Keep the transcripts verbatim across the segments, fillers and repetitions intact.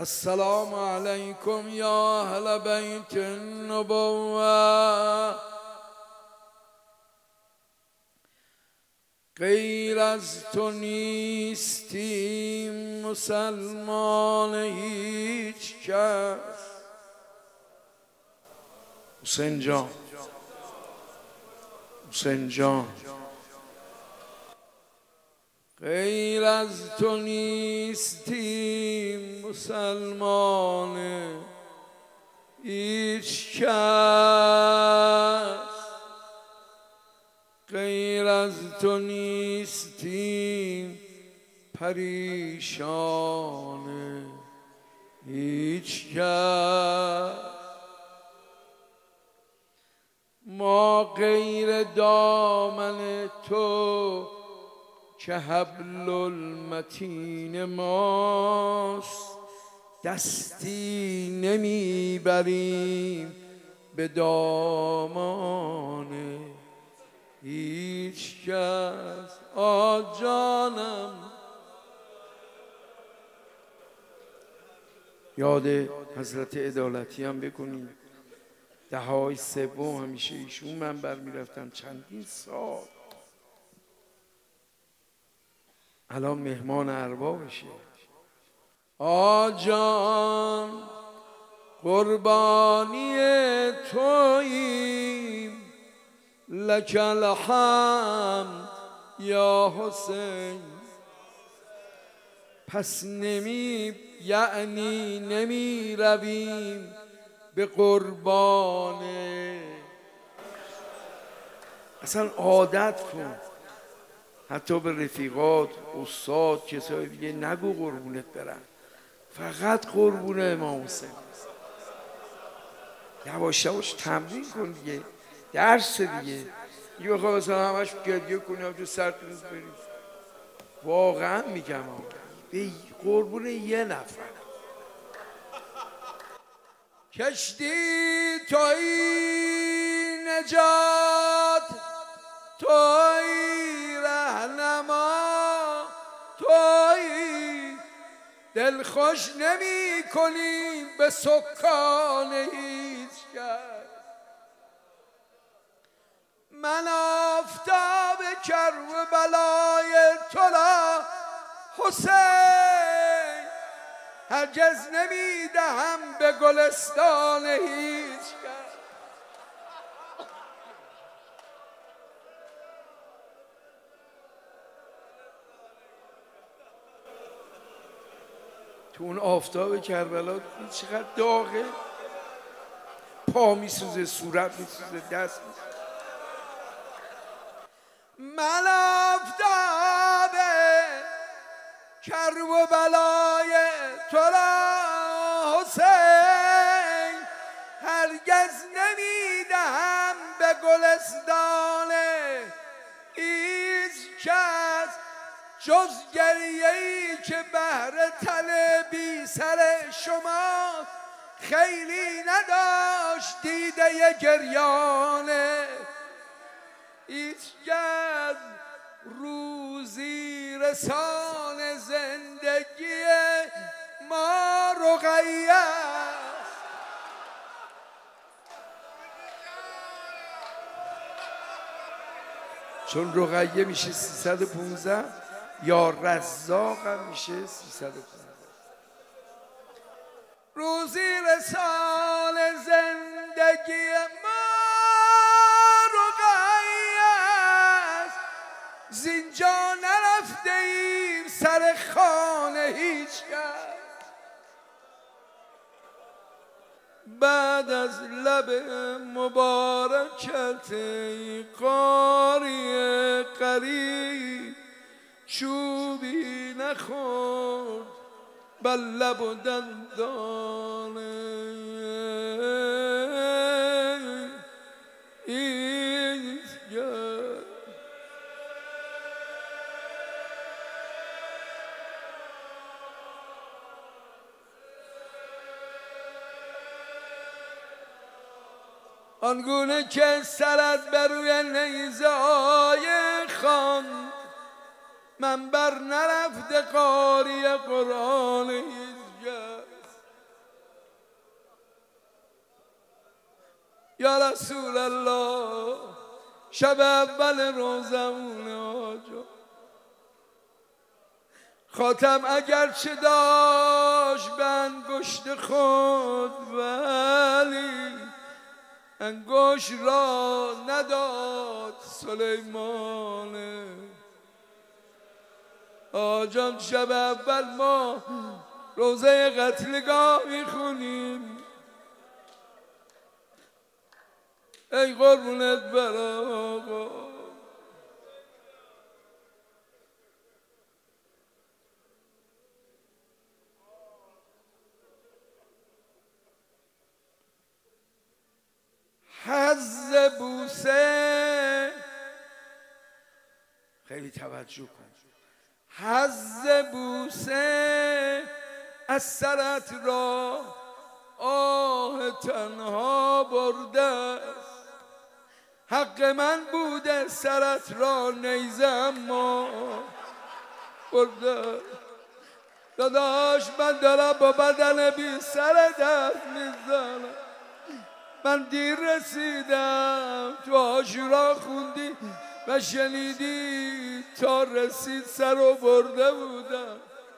السلام علیکم یا اهل بیت النبوة. غیر از تو نیستیم مسلمان هیچ کس. حسین جان، حسین جان، غیر از تو نیستیم مسلمان هیچ کس. غیر از تو نیستیم پریشان هیچ کس. ما غیر دامن تو که حبل المتین ماست، دستی نمیبریم به دامان هیچ کس. آ جانم، یاد حضرت عدالتی هم بکنیم. دههای سوم همیشه ایشون منبر میرفتن چندین سال. الان مهمان اربابشه. آ جان، قربانی توییم، لک الحمد یا حسین. پس نمی یعنی نمی رویم به قربان. اصلا عادت کن، حتی به رفیقات، استاد، کسای دیگه نگو قربونت برن، فقط قربون امام حسین. یواش یواش تمرین کن دیگه، درس دیگه. یه بخواه مثلا همش گریه کنیم تو سر روز بریم، واقعا میگم به قربون یه نفر. کشتی توی نجات، توی رهنما، توی دل خوش نمی کنی به سکان هیچ کس. من آفتاب کربلای تو را حسین هرگز نمی دهم به گلستان هیچ کس. تو اون آفتاب کربلا چقدر داغه، پا میسوزه، صورت میسوزه، دست میسوزه. من آفتاب کربلای تو را حسین هرگز نمیدهم به گلستان هیچ کس، جز گریه‌ای که بهر تن بی سر شما خیلی نداشت دیده گریان هیچ کس. روزی رسان زندگی ما رقیه است. چون رقیه میشه سیصد و پانزده، یا رزاق هم میشه سیصد و پانزده. روزی رسان زندگی ما رقیه است. زینجا نرفته ایم سر خانه هیچ کس. بعد از لب مبارکت ای قاری قریب، چوبی نخورد بر لب و دندان هیچ کس. آنگونه که سرت بر روی نیزه های خواند، من بر نرفته قاری قرآن هیچ کس. یا رسول الله شب اول روزمونه آجا خاتم اگرچه داشت به انگشت خود ولی انگشت را نداد سلیمان آجان شب اول ما روزه قتلگاه میخونیم ای قربونت برم آقا حظ بوسه خیلی توجه کن حظ بوسه از سرت را آه تنها برده است حق من بوده سرت را نیزه اما برده داداش من دارم با بدن بی سر دست میزنم من دیر رسیدم تو عاشورا خوندی و شنیدی تا رسید سر و برده بودم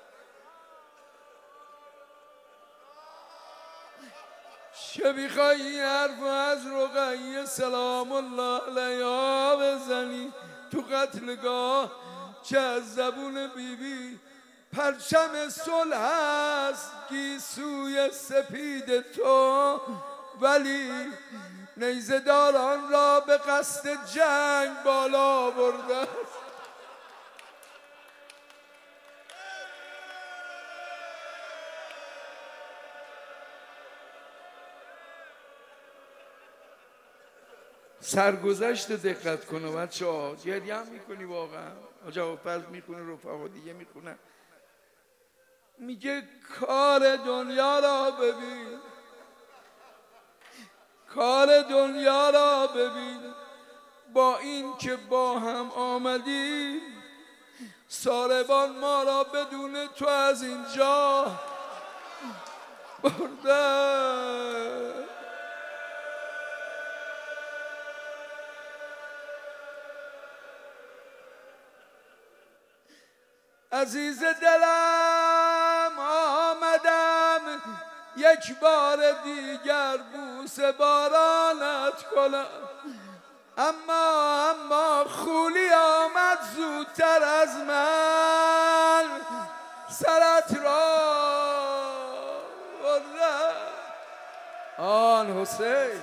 چه میخوای این حرف از رقیه سلام الله علیها بزنی تو قتلگاه چه از زبون بیبی پرچم صلح هست گیسوی سپید تو ولی نیزه داران را به قصد جنگ بالا برده است سرگذشت دقت کنه بچه ها گریه هم میکنی واقعا جواب پس میخونه رفقا دیگه میخونه میگه کار دنیا را ببین کار دنیا را ببین با این که با هم آمدی ساربان ما را بدون تو از اینجا برده عزیز دلم آمدم یک بار دیگر بوسه بارانت کنم اما اما خولی آمد زودتر از من سرت را برده آن حسین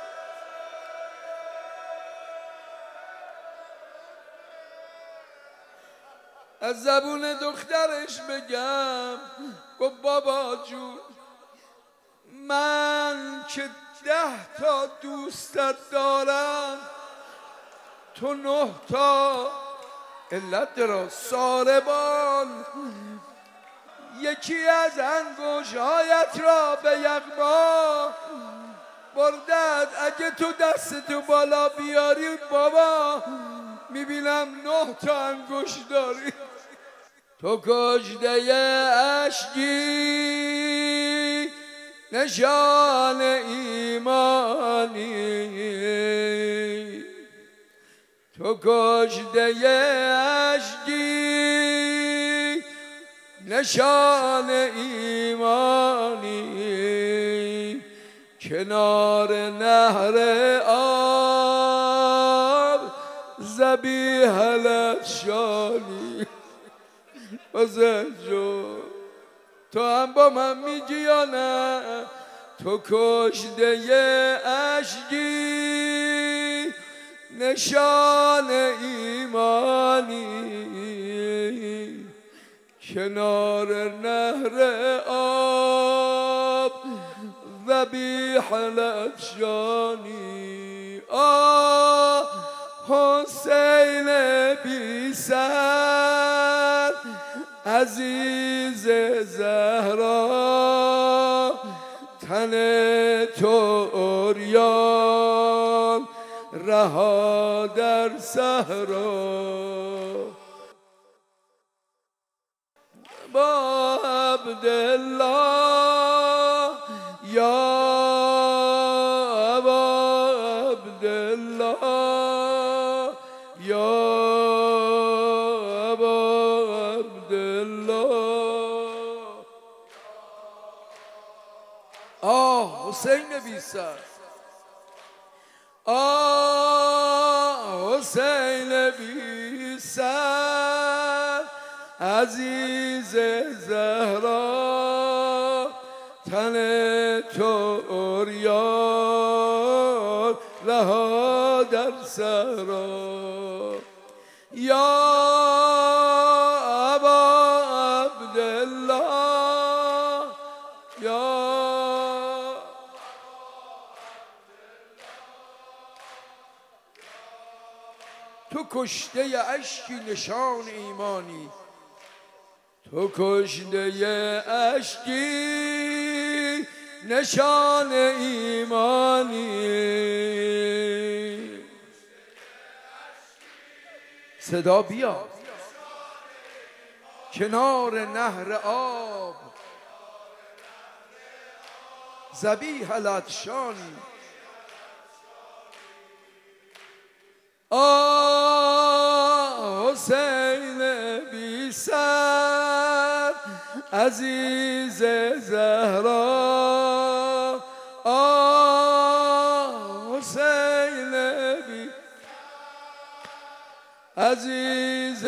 از زبون دخترش بگم گفت بابا جون من که ده تا دوستت دارم تو نه تا علت دارا ساربان یکی از انگشت‌هایت را به یغما بردد اگه تو دستتو بالا بیاری بابا میبینم نه تا انگشت داری تو کشته اشکی نشان ایمانی تو کشته اشکی نشان ایمانی کنار نهر آب ذبیح لشانی بزن جو تو هم با من میگی یا نه تو کشته اشکی نشان ایمانی کنار نهر آب ذبیح لشانی آه حسین بی سر عزیز زهرا تن تو عریان رها در صحرا با عبدالله یا ابا آه حسین بی سر، آه حسین بی سر، عزیز زهرا، تن تو عریان رها در صحرا. یا ابا عبدالله، یا تو کشته اشکی نشان ایمانی، تو کشته اشکی نشان ایمانی. صدا بیا کنار نهر آب، ذبیح العطشانی. آه حسین بی سر، عزیز زهرا، آه حسین بی عزیز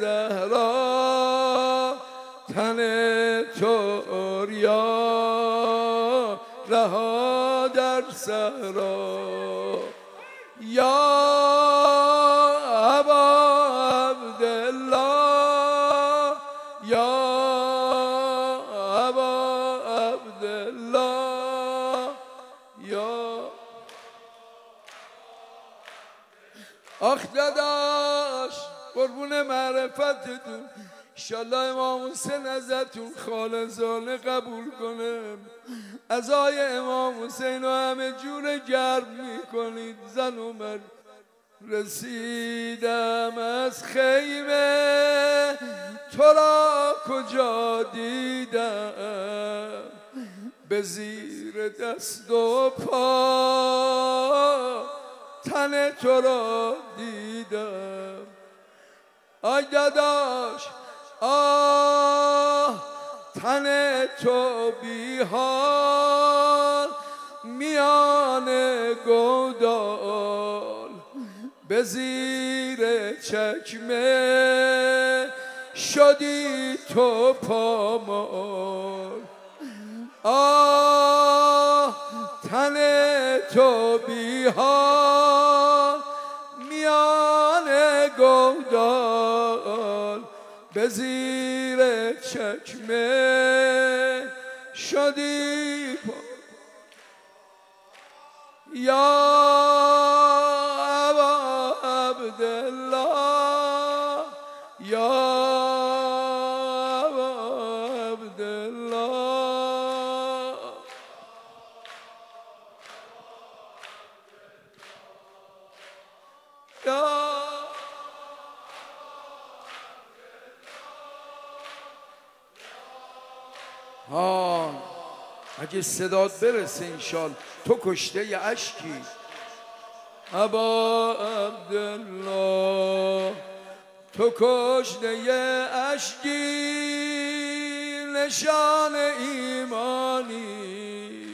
زهرا، تن تو عریان رها در صحرا. یا ابا عبدالله، یا ابا عبدالله، یا آخ داداش قربون معرفتتون، انشالله امام حسین ازتون خالصانه قبول کنه. عزای امام حسین رو همه جور گرم میکنید. زن و مرد رسیدم از خیمه، تو را کجا دیدم، به زیر دست و پا تن تو را دیدم. آی داداش آه تن تو بی حال، میان گودال به زیر چکمه شدی تو پامال. آه تن تو بی حال، میان گودال به زیر چکمه شدی پا. یا ابا عبدالله، یا ابا عبدالله، یا ها اگه صدات برسه انشال. تو کشته اشکی ابا عبدالله، تو کشته اشکی نشان ایمانی.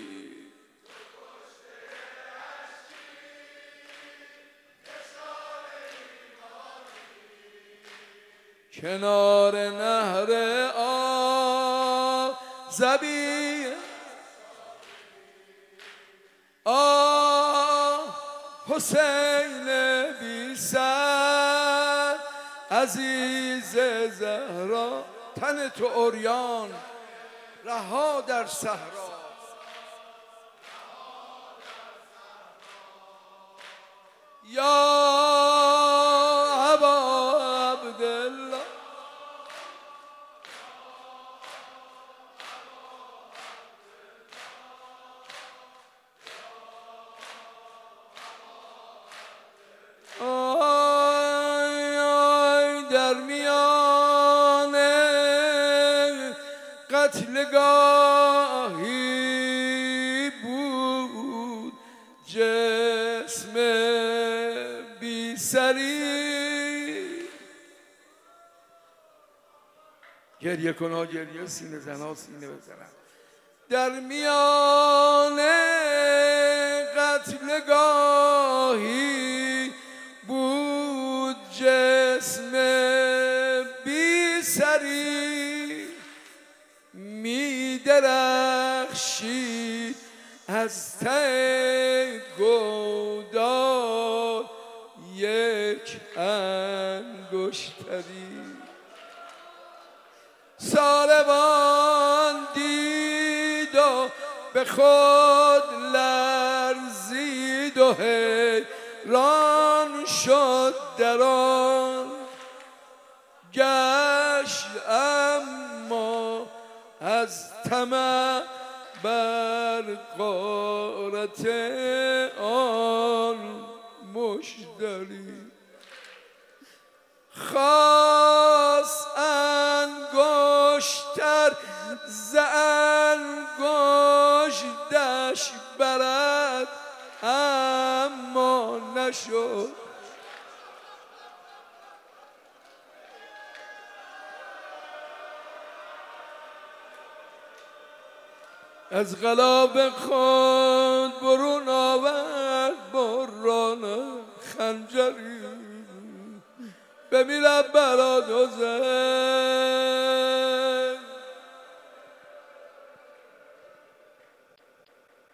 کنار نهر آب ذبیح، آه حسین بی سر، عزیز زهرا، تن تو عریان رها در صحرا. یا ابا عبدالله، آی آی در میان قتلگاهی بود جسم بی سری. گریه کن ها گریه، سینه زنا سینه بزنن. در میان قتلگاهی بود جسم بی سری می درخشید از ته گودال یک انگشتری. ساربان دید و به خود لرزید و حیران شد در آن گشت، اما از طمع بر غارت آن مشتری خواست انگشتر ز انگشتش برد، اما نشد. از قلاب خود برون آورد بران خنجری، بمیرد برا دوزه